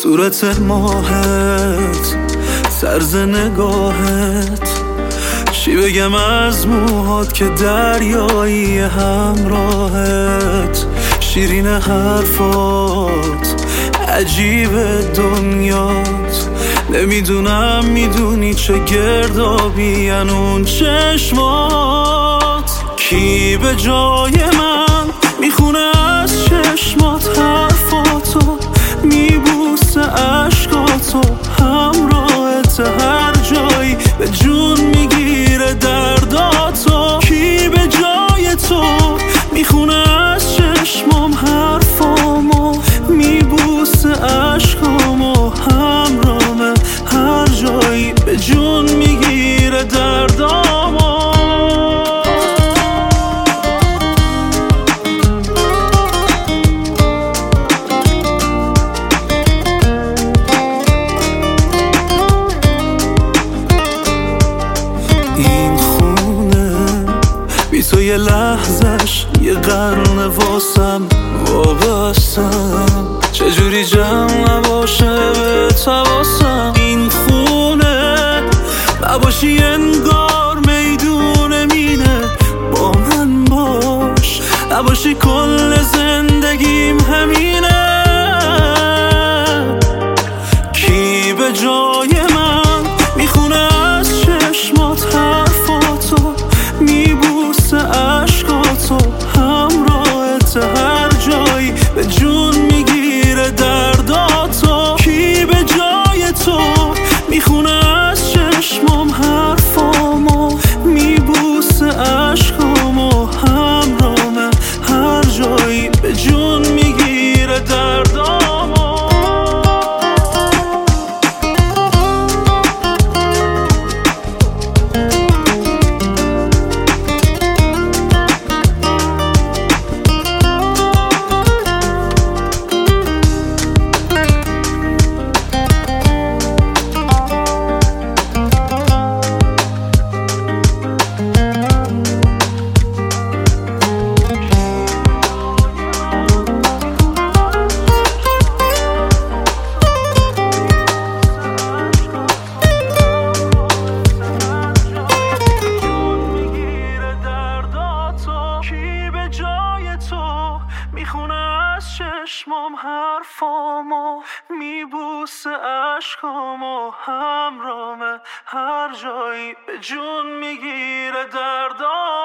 صورت ماهت، طرز نگاهت، چی بگم از موهات که دریایی همراهت، شیرین حرفات، عجیب دنیات، نمیدونم میدونی چه گردابی اون چشمات. کی به جای من میخونه از چشمات حرفاتو، میبوسه عشقاتو، همراهت هر جایی، به جون میگیره درداتو. کی به جای تو میخونه از چشمام حرفامو، میبوسه عشقامو، همراهه هر جایی، به جون میگیره دردامو. این خونه بی تو یه لحظش یه قرن واسم وابستم، چجوری جمع نباشه به تواسم. این خونه نباشی انگار میدون مینه، با من باش نباشی کل زندگیم همینه. کی به جای من میخونه از چشمات حرفاتو، میبوسه عشقاتو، همراهت هر جایی، به جون میگیره درداتو. کی به جای تو میخونه از چشمام حرفامو، میبوسه عشقامو، همراهه هر جایی، به جون میگیره دردامو. میخونه از چشمام حرفامو، میبوسه عشقامو، همراهه هر جایی، به جون میگیره دردامو.